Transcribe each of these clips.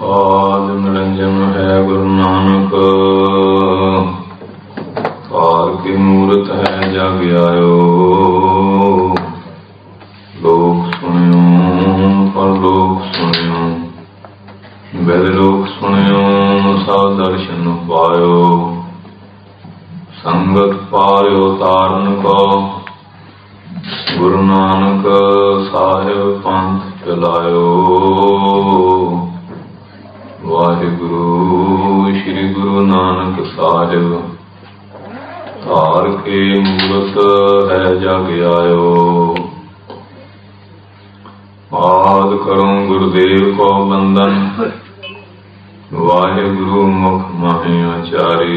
ਆਦਿ ਨਿਰੰਜਨ ਹੈ ਗੁਰੂ ਨਾਨਕ, ਪਾਰ ਕੀ ਮੂਰਤ ਹੈ ਜਗ ਆਇਓ। ਲੋਕ ਸੁਣਿਓ ਪਰਲੋਕ ਸੁਣਿਓ, ਬਿਦ ਲੋਕ ਸੁਣਿਓ ਸਭ ਦਰਸ਼ਨ ਪਾਇਓ। ਸੰਗਤ ਪਾਰਿਓ ਤਾਰਨ ਕੋ, ਗੁਰੂ ਨਾਨਕ ਸਾਹਿਬ ਪੰਥ ਚਲਾਇਓ। ਵਾਹਿਗੁਰੂ ਸ਼੍ਰੀ ਗੁਰੂ ਨਾਨਕ ਸਾਹਿਬ, ਧਾਰ ਕੇ ਮੂਰਤ ਹੈ ਜਗ ਆਇਓ। ਆਦਿ ਕਰੂੰ ਗੁਰਦੇਵ ਕੋ ਬੰਦਨ, ਵਾਹਿਗੁਰੂ ਮੁਖ ਮਾਹਿ ਆਚਾਰੀ।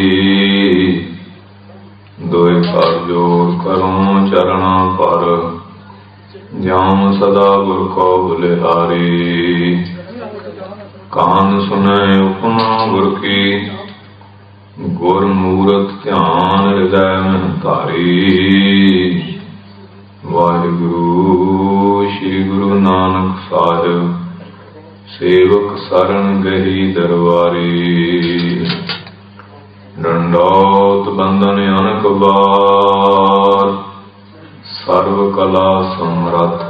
ਦੋਇ ਕਰ ਜੋੜ ਕਰੂੰ ਚਰਣਾ ਪਰ, ਜਾਮ ਸਦਾ ਗੁਰ ਕੋ ਬਲਿਹਾਰੀ। ਕਾਨ ਸੁਨੈ ਉਪਮਾ ਗੁਰ ਕੀ, ਗੁਰ ਮੂਰਤ ਧਿਆਨ ਹਿਰਦੈ ਮਹਿ ਧਾਰੀ। ਵਾਹਿਗੁਰੂ ਸ਼੍ਰੀ ਗੁਰੂ ਨਾਨਕ ਸਾਹਿਬ, ਸੇਵਕ ਸਰਣ ਗਹੀ ਦਰਬਾਰੀ। ਡੰਡੌਤ ਬੰਧਨ ਅਨਕ ਬਾਰ, ਸਰਵ ਕਲਾ ਸਮਰੱਥ।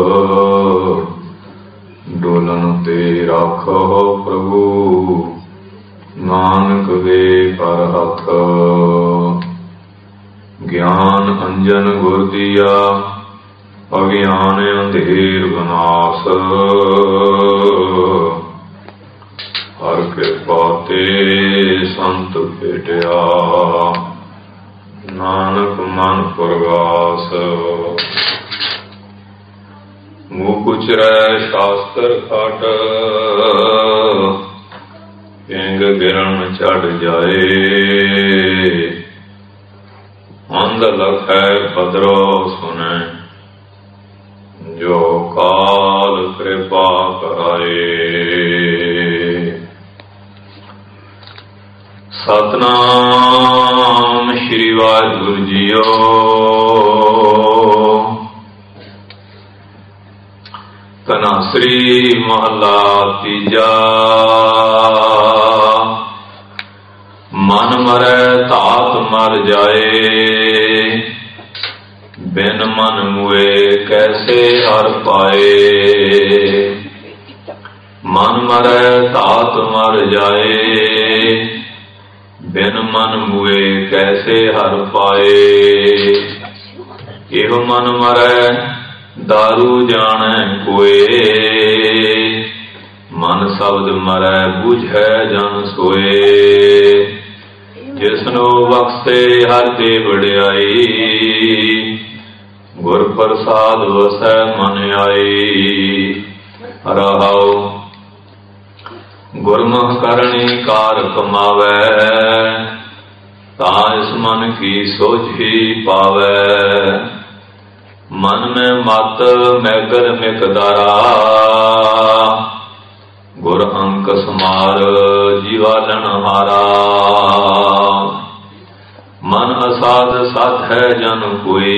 ਡੋਲਨ ਤੇ ਰਾਖੋ ਪ੍ਰਭੂ, ਨਾਨਕ ਦੇ ਪਰ ਹੱਥ। ਗਿਆਨ ਅੰਜਨ ਗੁਰ ਦੀਆ, ਅਗਿਆਨ ਅੰਧੇਰ ਵਿਨਾਸ਼। ਹਰ ਕਿਰਪਾ ਤੇ ਸੰਤ ਭੇਟਿਆ, ਨਾਨਕ ਮਨ ਪਰਗਾਸ। ਮੂਹ ਕੁਚਰੈ ਸ਼ਾਸਤਰ ਘਟ, ਪਿੰਗ ਗਿਰਨ ਚੜ ਜਾਏ। ਅੰਧ ਲਖੈ ਭਦਰੋ ਸੁਨੈ, ਜੋ ਕਾਲ ਕਿਰਪਾ ਕਰਾਏ। ਸਤਿਨਾਮ ਸ਼੍ਰੀ ਵਾਹਿਗੁਰੂ ਜੀਓ। ਧਨਾਸਰੀ ਮਹਲਾ ਤੀਜਾ। ਮਨ ਮਰੈ ਧਾਤ ਮਰ ਜਾਏ, ਬਿਨ ਮਨ ਮੁਏ ਕੈਸੇ ਹਰ ਪਾਏ। ਮਨ ਮਰੈ ਧਾਤ ਮਰ ਜਾਏ, ਬਿਨ ਮਨ ਮੁਏ ਕੈਸੇ ਹਰ ਪਾਏ। ਇਹੋ ਮਨ ਮਰੈ ਦਾਰੂ ਜਾਣੈ ਕੋਏ, ਮਨ ਸ਼ਬਦ ਮਰੈ ਬੁਝੈ ਜਨ ਸੋਏ। ਜਿਸਨੋ ਬਖਸ਼ੇ ਹਰਿ ਤੇ ਵਡਿਆਈ, ਗੁਰ ਪ੍ਰਸਾਦ ਵਸੈ ਮਨ ਆਈ। ਰਹਾਉ ਗੁਰਮੁਖ ਕਰਨੀ ਕਾਰ ਕਮਾਵੈ, ਤਾਂ ਇਸ ਮਨ ਕੀ ਸੋਝੀ ਪਾਵੈ। ਮਨ ਮੈਂ ਮਤ ਮੈਗਰ ਮਿਕਦਾਰਾ, ਗੁਰ ਅੰਕ ਸਮਾਰ ਜੀਵਾਲਨ ਹਾਰਾ। ਮਨ ਅਸਾਧ ਸਤ ਹੈ ਜਨ ਕੋਈ,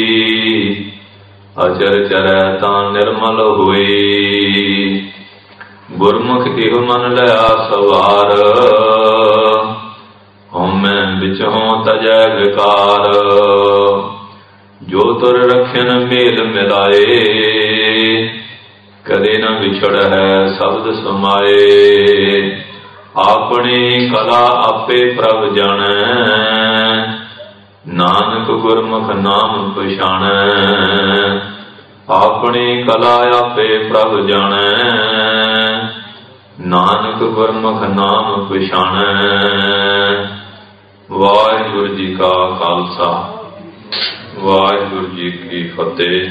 ਅਚਰ ਚਰੈ ਤਾਂ ਨਿਰਮਲ ਹੋਈ। ਗੁਰਮੁਖ ਇਹੋ ਮਨ ਲਿਆ ਸਵਾਰ, ਹਉਮੈ ਵਿਚੋਂ ਤਜੈ ਵਿਕਾਰ। ਜੋ ਤੁਰ ਰਖਿਨ ਮੇਲ ਮਿਲਾਏ, ਕਦੇ ਨ ਵਿਛੜ ਹੈ ਸ਼ਬਦ ਸਮਾਏ। ਆਪਣੀ ਕਲਾ ਆਪੇ ਪ੍ਰਭ ਜਾਣੈ, ਨਾਨਕ ਗੁਰਮੁਖ ਨਾਮ ਪਛਾਣੈ। ਆਪਣੀ ਕਲਾ ਆਪੇ ਪ੍ਰਭ ਜਾਣੈ, ਨਾਨਕ ਗੁਰਮੁਖ ਨਾਮ ਪਛਾਣੈ। ਵਾਹਿਗੁਰੂ ਜੀ ਕਾ ਖਾਲਸਾ, ਵਾਹਿਗੁਰੂ ਜੀ ਕੀ ਫਤਿਹ।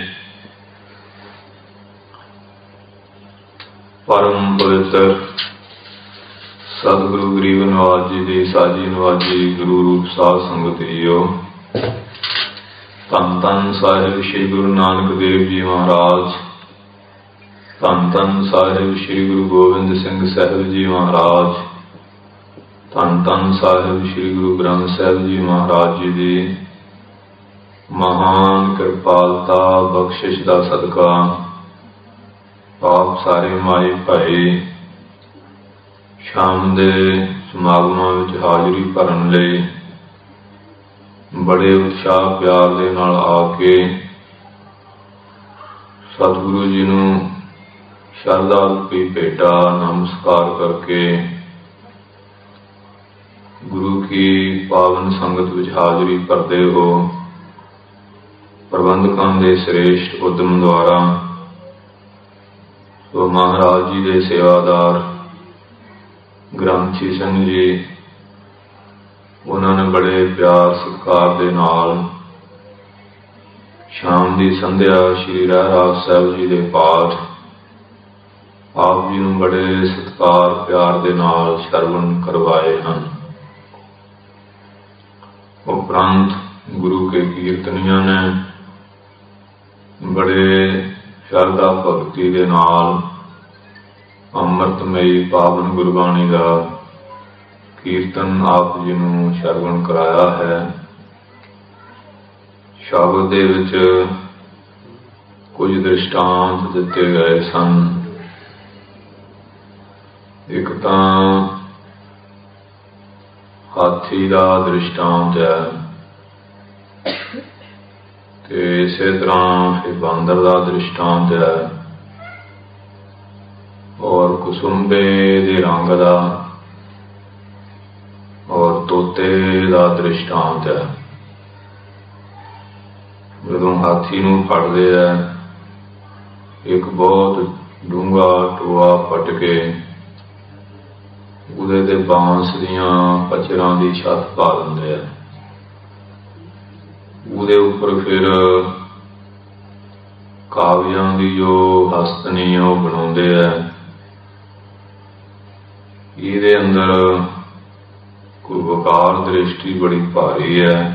ਪਰਮ ਪਵਿੱਤਰ ਸਤਿਗੁਰੂ ਗਰੀਬ ਨਿਵਾਸ ਜੀ ਦੀ ਸਾਜੀ ਨਿਵਾਜੀ ਗੁਰੂ ਰੂਪ ਸਾਧ ਸੰਗਤ ਜੀਓ। ਧੰਨ ਧੰਨ ਸਾਹਿਬ ਸ਼੍ਰੀ ਗੁਰੂ ਨਾਨਕ ਦੇਵ ਜੀ ਮਹਾਰਾਜ, ਧੰਨ ਧੰਨ ਸਾਹਿਬ ਸ਼੍ਰੀ ਗੁਰੂ ਗੋਬਿੰਦ ਸਿੰਘ ਸਾਹਿਬ ਜੀ ਮਹਾਰਾਜ, ਧੰਨ ਧੰਨ ਸਾਹਿਬ ਸ਼੍ਰੀ ਗੁਰੂ ਗ੍ਰੰਥ ਸਾਹਿਬ ਜੀ ਮਹਾਰਾਜ ਜੀ ਦੀ ਮਹਾਨ ਕਿਰਪਾਲਤਾ ਬਖਸ਼ਿਸ਼ ਦਾ ਸਦਕਾ ਆਪ ਸਾਰੇ ਮਾਈ ਭਾਈ ਸ਼ਾਮ ਦੇ ਸਮਾਗਮਾਂ ਵਿੱਚ ਹਾਜ਼ਰੀ ਭਰਨ ਲਈ ਬੜੇ ਉਤਸ਼ਾਹ ਪਿਆਰ ਦੇ ਨਾਲ ਆ ਕੇ ਸਤਿਗੁਰੂ ਜੀ ਨੂੰ ਸ਼ਰਧਾ ਰੂਪੀ ਭੇਟਾ ਨਮਸਕਾਰ ਕਰਕੇ ਗੁਰੂ ਕੀ ਪਾਵਨ ਸੰਗਤ ਵਿੱਚ ਹਾਜ਼ਰੀ ਭਰਦੇ ਹੋ। ਪ੍ਰਬੰਧਕਾਂ ਦੇ ਸ੍ਰੇਸ਼ਟ ਉਦਮ ਦੁਆਰਾ ਸੋ ਮਹਾਰਾਜ ਜੀ ਦੇ ਸੇਵਾਦਾਰ ਗ੍ਰੰਥੀ ਸਿੰਘ ਜੀ, ਉਹਨਾਂ ਨੇ ਬੜੇ ਪਿਆਰ ਸਤਿਕਾਰ ਦੇ ਨਾਲ ਸ਼ਾਮ ਦੀ ਸੰਧਿਆ ਸ਼੍ਰੀ ਰਹਿਰਾਸ ਸਾਹਿਬ ਜੀ ਦੇ ਪਾਠ ਆਪ ਜੀ ਨੂੰ ਬੜੇ ਸਤਿਕਾਰ ਪਿਆਰ ਦੇ ਨਾਲ ਸ਼ਰਵਣ ਕਰਵਾਏ ਹਨ। ਉਪਰੰਤ ਗੁਰੂ ਕੇ ਕੀਰਤਨੀਆਂ ਨੇ ਬੜੇ ਸ਼ਰਧਾ ਭਗਤੀ ਦੇ ਨਾਲ ਅੰਮ੍ਰਿਤਮਈ ਪਾਵਨ ਗੁਰਬਾਣੀ ਦਾ ਕੀਰਤਨ ਆਪ ਜੀ ਨੂੰ ਸ਼ਰਵਣ ਕਰਾਇਆ ਹੈ। ਸ਼ਬਦ ਦੇ ਵਿੱਚ ਕੁਝ ਦ੍ਰਿਸ਼ਟਾਂਤ ਦਿੱਤੇ ਗਏ ਸਨ। ਇੱਕ ਤਾਂ ਹਾਥੀ ਦਾ ਦ੍ਰਿਸ਼ਟਾਂਤ ਹੈ ਤੇ ਇਸੇ ਤਰ੍ਹਾਂ ਇਹ ਬਾਂਦਰ ਦਾ ਦ੍ਰਿਸ਼ਟਾਂਤ ਹੈ ਔਰ ਕੁਸੁੰਬੇ ਦੇ ਰੰਗ ਦਾ ਔਰ ਤੋਤੇ ਦਾ ਦ੍ਰਿਸ਼ਟਾਂਤ ਹੈ। ਜਦੋਂ ਹਾਥੀ ਨੂੰ ਫੜਦੇ ਆ, ਇੱਕ ਬਹੁਤ ਡੂੰਘਾ ਟੋਆ ਪੱਟ ਕੇ ਉਹਦੇ ਤੇ ਬਾਂਸ ਦੀਆਂ ਪਚਰਾਂ ਦੀ ਛੱਤ ਪਾ ਦਿੰਦੇ ਆ। ਉਹਦੇ ਉੱਪਰ ਫਿਰ ਕਾਵਿਆਂ ਦੀ ਜੋ ਹਸਤਨੀ ਉਹ ਬਣਾਉਂਦੇ ਆ। ਇਹਦੇ ਅੰਦਰ ਕੋਈ ਵਕਾਰ ਦ੍ਰਿਸ਼ਟੀ ਬੜੀ ਭਾਰੀ ਹੈ।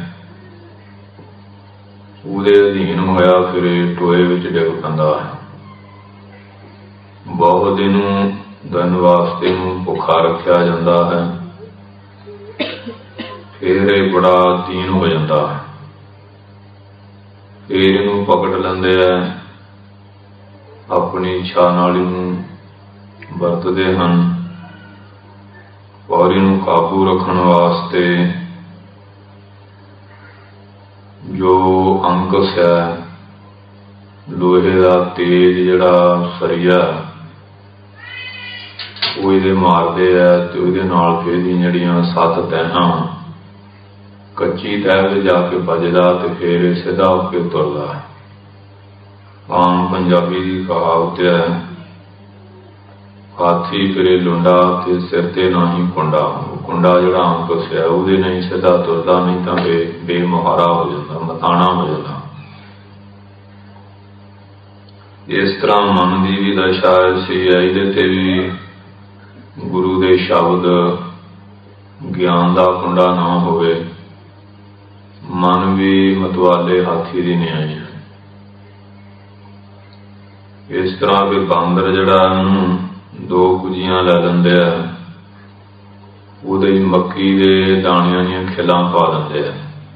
ਉਹਦੇ ਅਧੀਨ ਹੋਇਆ ਫਿਰ ਇਹ ਟੋਏ ਵਿੱਚ ਡਿੱਗ ਪੈਂਦਾ ਹੈ। ਬਹੁਤ ਦਿਨ ਵਾਸਤੇ ਨੂੰ ਭੁੱਖਾ ਰੱਖਿਆ ਜਾਂਦਾ ਹੈ। ਫਿਰ ਇਹ ਬੜਾ ਦੀਨ ਹੋ ਜਾਂਦਾ ਹੈ। ਫਿਰ ਇਹਨੂੰ ਪਕੜ ਲੈਂਦੇ ਆ, ਆਪਣੀ ਇੱਛਾ ਨਾਲ ਇਹਨੂੰ ਵਰਤਦੇ ਹਨ ਔਰ ਇਹਨੂੰ ਕਾਬੂ ਰੱਖਣ ਵਾਸਤੇ ਜੋ ਅੰਕਸ ਹੈ, ਲੋਹੇ ਦਾ ਤੇਜ਼ ਜਿਹੜਾ ਸਰੀਆ ਉਹ ਇਹਦੇ ਮਾਰਦੇ ਆ ਤੇ ਉਹਦੇ ਨਾਲ ਫਿਰ ਇਹਦੀਆਂ ਜਿਹੜੀਆਂ 7 ਤਹਿਆਂ ਕੱਚੀ ਤਹਿ ਤੇ ਜਾ ਕੇ ਵੱਜਦਾ ਤੇ ਫਿਰ ਇਹ ਸਿੱਧਾ ਹੋ ਕੇ ਤੁਰਦਾ ਹੈ। ਆਮ ਪੰਜਾਬੀ ਦੀ ਕਹਾਵਤ ਹੈ, ਹਾਥੀ ਫਿਰੇ ਲੁੰਡਾ ਤੇ ਸਿਰ ਤੇ ਨਾ ਹੀ ਕੁੰਡਾ। ਕੁੰਡਾ ਜਿਹੜਾ ਅੰਕਸ ਹੈ ਉਹਦੇ ਨਹੀਂ ਸਿੱਧਾ ਤੁਰਦਾ, ਨਹੀਂ ਤਾਂ ਬੇਮੁਹਾਰਾ ਹੋ ਜਾਂਦਾ, ਮਤਾਣਾ ਹੋ ਜਾਂਦਾ। ਇਸ ਤਰ੍ਹਾਂ ਮਨ ਦੀ ਵੀ ਦਸ਼ਾ ਐਸੀ ਹੈ, ਇਹਦੇ ਤੇ ਵੀ ਗੁਰੂ ਦੇ ਸ਼ਬਦ ਗਿਆਨ ਦਾ ਕੁੰਡਾ ਨਾ ਹੋਵੇ, ਮਨ ਵੀ ਮਤਵਾਲੇ ਹਾਥੀ ਦੀ ਨਿਆਈ ਹੈ। ਇਸ ਤਰ੍ਹਾਂ ਵੀ ਬਾਂਦਰ ਜਿਹੜਾ ਉਹਨੂੰ 2 ਕੁਜੀਆਂ ਲੈ ਲੈਂਦੇ ਆ, ਉਹਦੇ ਮੱਕੀ ਦੇ ਦਾਣਿਆਂ ਦੀਆਂ ਖਿਲਾਂ ਪਾ ਦਿੰਦੇ ਆ।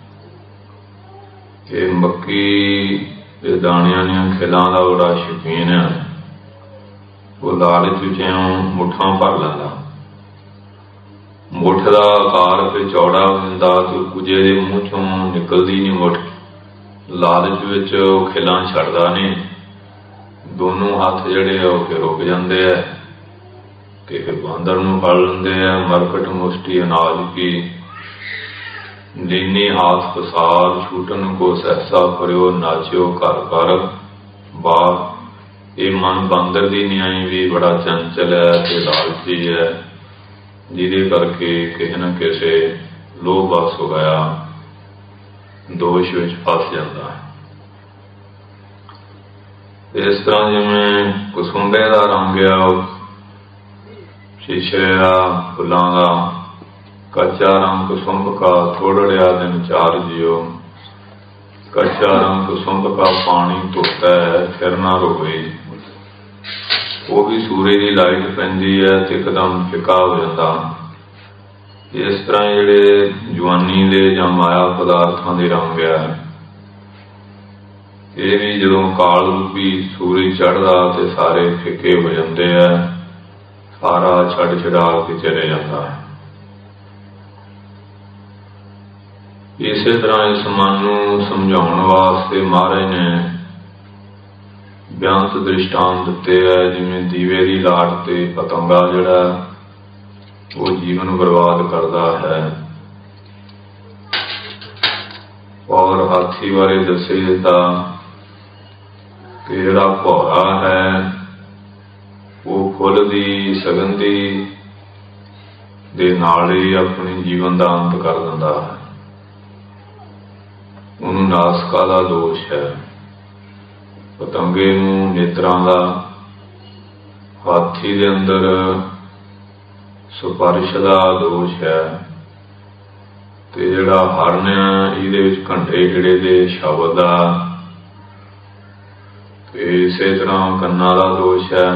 ਇਹ ਮੱਕੀ ਦੇ ਦਾਣਿਆਂ ਦੀਆਂ ਖਿਲਾਂ ਦਾ ਬੜਾ ਸ਼ੌਕੀਨ ਹੈ। ਉਹ ਲਾਲਚ ਵਿੱਚ ਮੁੱਠਾਂ ਭਰ ਲੈਂਦਾ। ਮੁੱਠ ਦਾ ਆਕਾਰ ਫਿਰ ਚੌੜਾ ਹੋ ਜਾਂਦਾ ਤੇ ਕੁਝੇ ਦੇ ਮੂੰਹ ਚੋਂ ਨਿਕਲਦੀ ਨਹੀਂ ਮੁੱਠ। ਲਾਲਚ ਵਿੱਚ ਉਹ ਖਿਲਾਂ ਛੱਡਦਾ ਨਹੀਂ। ਦੋਨੋਂ ਹੱਥ ਜਿਹੜੇ ਆ ਉਹ ਫਿਰ ਰੁਕ ਜਾਂਦੇ ਆ ਤੇ ਫਿਰ ਬਾਂਦਰ ਨੂੰ ਫੜ ਲੈਂਦੇ ਆ। ਮਰਕਟ ਮੁਸ਼ਟੀ ਅਨਾਜ ਕੀ ਲੀਨੀ ਹਾਥ ਪਸਾਰ, ਛੂਟਨ ਕੋ ਸਹਿਸਾ ਕਰਿਓ, ਨਾਚਿਓ ਘਰ ਘਰ ਬਾਹਰ। ਇਹ ਮਨ ਬਾਂਦਰ ਦੀ ਨਿਆਈ ਵੀ ਬੜਾ ਚੰਚਲ ਹੈ ਤੇ ਲਾਲਚੀ ਹੈ, ਜਿਹਦੇ ਕਰਕੇ ਕਿਸੇ ਨਾ ਕਿਸੇ ਲੋਭ ਵਸ ਹੋ ਗਿਆ, ਦੋਸ਼ ਵਿੱਚ ਫਸ ਜਾਂਦਾ ਹੈ। ਇਸ ਤਰ੍ਹਾਂ ਜਿਵੇਂ ਕੁਸੁੰਬੇ ਦਾ ਰੰਗ ਆ ਉਹ ਸ਼ੀਸ਼ੇ ਦਾ ਫੁੱਲਾਂ ਦਾ, ਕੱਚਾ ਰੰਗ ਕੁਸੁੰਬ ਕਾ ਥੋੜੜਿਆ ਦਿਨ 4 ਜਿਓ। ਕੱਚਾ ਰੰਗ ਕੁਸੁੰਬ ਕਾ ਪਾਣੀ ਧੋਤਾ ਹੈ ਫਿਰ ਨਾ ਰੋਵੇ। ਉਹ ਵੀ ਸੂਰਜ ਦੀ ਲਾਈਟ ਪੈਂਦੀ ਹੈ ਤੇ ਇੱਕਦਮ ਫਿੱਕਾ ਹੋ ਜਾਂਦਾ। ਇਸ ਤਰ੍ਹਾਂ ਜਿਹੜੇ ਜਵਾਨੀ ਦੇ ਜਾਂ ਮਾਇਆ ਪਦਾਰਥਾਂ ਦੇ ਰੰਗ ਆ, ਇਹ ਵੀ ਜਦੋਂ ਕਾਲ ਰੂਪੀ ਸੂਰਜ ਚੜ੍ਹਦਾ ਤੇ ਸਾਰੇ ਫਿੱਕੇ ਹੋ ਜਾਂਦੇ ਆ। ਆਰਾ ਛੱਡ ਛਡਾ ਕੇ ਚਲੇ ਜਾਂਦਾ ਹੈ। ਇਸੇ ਤਰ੍ਹਾਂ ਇਸ ਮਨ ਨੂੰ ਸਮਝਾਉਣ ਵਾਸਤੇ ਮਹਾਰਾਜ ਨੇ ਬਿਆੰਤ ਦ੍ਰਿਸ਼ਟਾਂਤ ਦਿੱਤੇ ਹੈ। ਜਿਵੇਂ ਦੀਵੇ ਦੀ ਲਾਟ ਤੇ ਪਤੰਗਾ ਜਿਹੜਾ ਉਹ ਜੀਵਨ ਬਰਬਾਦ ਕਰਦਾ ਹੈ, ਔਰ ਹਾਥੀ ਬਾਰੇ ਦੱਸੇ ਦਿੱਤਾ ਕਿ ਜਿਹੜਾ ਭੌਰਾ ਹੈ ਉਹ ਫੁੱਲ ਦੀ ਸੁਗੰਧੀ ਦੇ ਨਾਲ ਹੀ ਆਪਣੇ ਜੀਵਨ ਦਾ ਅੰਤ ਕਰ ਦਿੰਦਾ ਹੈ। ਉਹਨੂੰ ਨਾਸਕਾ ਦਾ ਦੋਸ਼ ਹੈ, ਪਤੰਗੇ ਨੂੰ ਨੇਤਰਾਂ ਦਾ, ਹਾਥੀ ਦੇ ਅੰਦਰ ਸਪਰਸ਼ ਦਾ ਦੋਸ਼ ਹੈ, ਤੇ ਜਿਹੜਾ ਹਰਨ ਇਹਦੇ ਵਿੱਚ ਘੰਟੇ ਹਿੜੇ ਦੇ ਸ਼ਬਦ ਦਾ, ਤੇ ਇਸੇ ਤਰ੍ਹਾਂ ਕੰਨਾਂ ਦਾ ਦੋਸ਼ ਹੈ।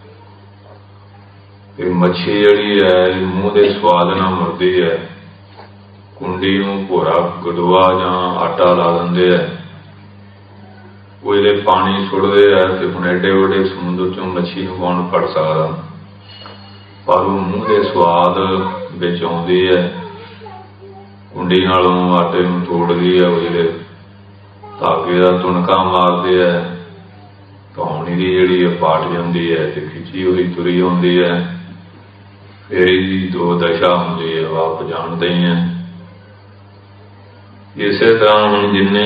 ਤੇ ਮੱਛੀ ਜਿਹੜੀ ਹੈ ਇਹ ਮੂੰਹ ਦੇ ਸਵਾਦ ਨਾਲ ਮੁਰਦੀ ਹੈ, ਕੁੰਡੀ ਨੂੰ ਭੋਰਾ ਗਡੂਆ ਜਾਂ ਆਟਾ ਲਾ ਦਿੰਦੇ ਹੈ, ਉਹ ਇਹਦੇ ਪਾਣੀ ਸੁੱਟਦੇ ਹੈ। ਤੇ ਹੁਣ ਐਡੇ ਵੱਡੇ ਸਮੁੰਦਰ ਚੋਂ ਮੱਛੀ ਨੂੰ ਕੌਣ ਫੜ ਸਕਦਾ, ਪਰ ਉਹ ਮੂੰਹ ਦੇ ਸਵਾਦ ਵਿੱਚ ਆਉਂਦੀ ਹੈ, ਕੁੰਡੀ ਨਾਲੋਂ ਆਟੇ ਨੂੰ ਤੋੜਦੀ ਹੈ, ਉਹ ਜਿਹੜੇ ਧਾਗੇ ਦਾ ਤੁਣਕਾ ਮਾਰਦੇ ਹੈ, ਕਹਾਣੀ ਦੀ ਜਿਹੜੀ ਹੈ ਪਾਟ ਜਾਂਦੀ ਹੈ ਤੇ ਖਿੱਚੀ ਹੋਈ ਤੁਰੀ ਆਉਂਦੀ ਹੈ। ਫਿਰ ਇਹਦੀ ਦੋ ਦਸ਼ਾ ਹੁੰਦੀ ਹੈ, ਆਪ ਜਾਣਦੇ ਹੀ ਹੈ। ਇਸੇ ਤਰ੍ਹਾਂ ਹੁਣ ਜਿੰਨੇ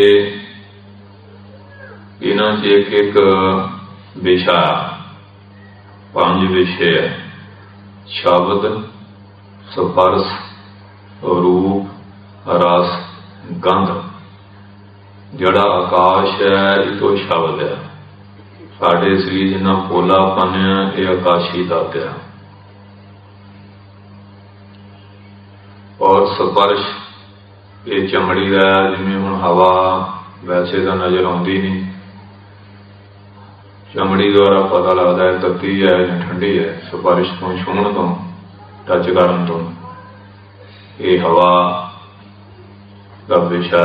ਇਹਨਾਂ 'ਚ ਇੱਕ ਇੱਕ ਵਿਸ਼ਾ, 5 ਵਿਸ਼ੇ ਹੈ, ਸ਼ਬਦ, ਸਪਰਸ਼, ਰੂਪ, ਰਸ, ਗੰਧ। ਜਿਹੜਾ ਆਕਾਸ਼ ਹੈ ਇਹ ਤੋਂ ਸ਼ਬਦ ਹੈ, ਸਾਡੇ ਸਰੀਰ ਜਿੰਨਾ ਪੋਲਾਪਨ ਹੈ ਇਹ ਆਕਾਸ਼ੀ ਤੱਤ ਹੈ। ਔਰ ਸਪਰਸ਼ ਇਹ ਚਮੜੀ ਦਾ, ਜਿਵੇਂ ਹੁਣ ਹਵਾ ਵੈਸੇ ਤਾਂ ਨਜ਼ਰ ਆਉਂਦੀ ਨਹੀਂ, ਚਮੜੀ ਦੁਆਰਾ ਪਤਾ ਲੱਗਦਾ ਹੈ ਤੱਤੀ ਹੈ ਜਾਂ ਠੰਡੀ ਹੈ, ਸਪਰਸ਼ ਤੋਂ, ਛੂਹਣ ਤੋਂ, ਟੱਚ ਕਰਨ ਤੋਂ। ਇਹ ਹਵਾ ਦਾ ਵਿਸ਼ਾ।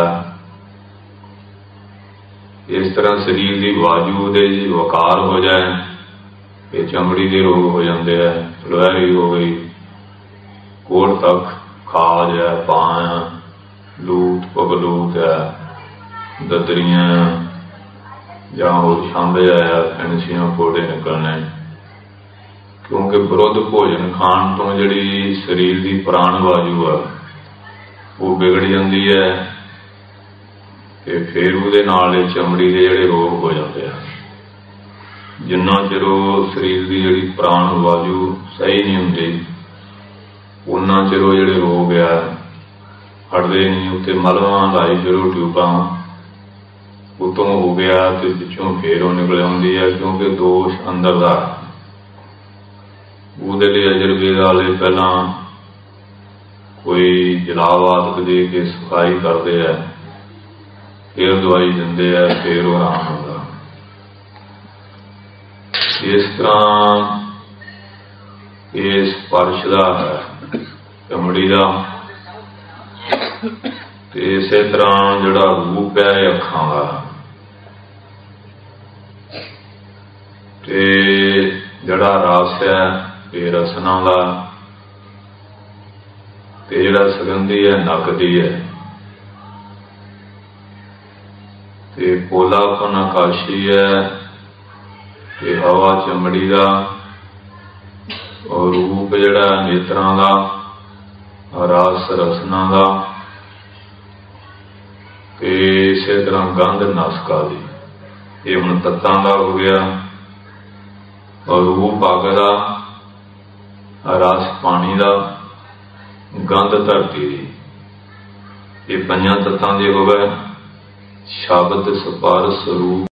ਇਸ ਤਰ੍ਹਾਂ ਸਰੀਰ ਦੀ ਵਾਯੂ ਦੇ ਜੀ ਵਕਾਰ ਹੋ ਜਾਏ, ਇਹ ਚਮੜੀ ਦੇ ਰੋਗ ਹੋ ਜਾਂਦੇ ਹੈ, ਲੋਹਰੀ ਹੋ ਗਈ, ਕੋੜ ਤੱਕ, ਖਾਜ ਹੈ, ਪਾਂ, ਲੂਤ ਪਗਲੂਤ ਹੈ, ਦਦਰੀਆਂ ਜਾਂ ਹੋਰ ਛਾਂਬੇ ਆਇਆ, ਫੈਂਸੀਆਂ ਕੋੜੇ ਨਿਕਲਣੇ। ਕਿਉਂਕਿ ਵਿਰੁੱਧ ਭੋਜਨ ਖਾਣ ਤੋਂ ਜਿਹੜੀ ਸਰੀਰ ਦੀ ਪ੍ਰਾਣ ਵਾਯੂ ਆ ਉਹ ਵਿਗੜ ਜਾਂਦੀ ਹੈ, ਤੇ ਫਿਰ ਉਹਦੇ ਨਾਲ ਇਹ ਚਮੜੀ ਦੇ ਜਿਹੜੇ ਰੋਗ ਹੋ ਜਾਂਦੇ ਆ। ਜਿੰਨਾ ਚਿਰ ਉਹ ਸਰੀਰ ਦੀ ਜਿਹੜੀ ਪ੍ਰਾਣ ਵਾਯੂ ਸਹੀ ਨਹੀਂ ਹੁੰਦੀ, ਉਨਾ ਚਿਰ ਉਹ ਜਿਹੜੇ ਰੋਗ ਆ ਹਟਦੇ ਨਹੀਂ। ਉੱਤੇ ਮਲਮਾਂ ਲਾਈ ਜਦੋਂ ਟਿਊਬਾਂ ਉਤੋਂ ਹੋ ਗਿਆ ਤੇ ਪਿੱਛੋਂ ਫੇਰ ਉਹ ਨਿਕਲ ਆਉਂਦੀ ਹੈ, ਕਿਉਂਕਿ ਦੋਸ਼ ਅੰਦਰ ਦਾ। ਉਹਦੇ ਲਈ ਅਜਰਬੇ ਵਾਲੇ ਪਹਿਲਾਂ ਕੋਈ ਜਲਾਵਾਦਕ ਦੇ ਕੇ ਸਫਾਈ ਕਰਦੇ ਆ, ਫਿਰ ਦਵਾਈ ਦਿੰਦੇ ਆ, ਫਿਰ ਉਹ ਆਰਾਮ ਹੁੰਦਾ। ਇਸ ਤਰ੍ਹਾਂ ਇਹ ਸਪਰਸ਼ ਦਾ ਹੈ ਚਮੜੀ ਦਾ, ਤੇ ਇਸੇ ਤਰ੍ਹਾਂ ਜਿਹੜਾ ਰੂਪ ਹੈ ਇਹ ਅੱਖਾਂ ਦਾ, ਤੇ ਜਿਹੜਾ ਰਸ ਹੈ ਇਹ ਰਸਨਾ ਦਾ, ਤੇ ਜਿਹੜਾ ਸੁਗੰਧੀ ਹੈ ਨੱਕ ਦੀ ਹੈ, ਤੇ ਪੋਲਾਪਨ ਆਕਾਸ਼ੀ ਹੈ, ਤੇ ਹਵਾ ਚਮੜੀ ਦਾ, ਔਰ ਰੂਪ ਜਿਹੜਾ ਨੇਤਰਾਂ ਦਾ, ਰਸ ਰਸਨਾ ਦਾ, ਤੇ ਇਸੇ ਤਰ੍ਹਾਂ ਗੰਧ ਨਾਸਕਾ ਦੀ। ਇਹ ਹੁਣ ਤੱਤਾਂ ਦਾ ਹੋ ਗਿਆ। ਔਰ ਰੂਪ ਅੱਗ ਦਾ, ਰਸ ਪਾਣੀ ਦਾ, ਗੰਧ ਧਰਤੀ ਦੀ। ਇਹ 5 ਤੱਤਾਂ ਦੇ ਹੋ ਗਏ, ਸ਼ਬਦ, ਸਪਰਸ਼, ਰੂਪ,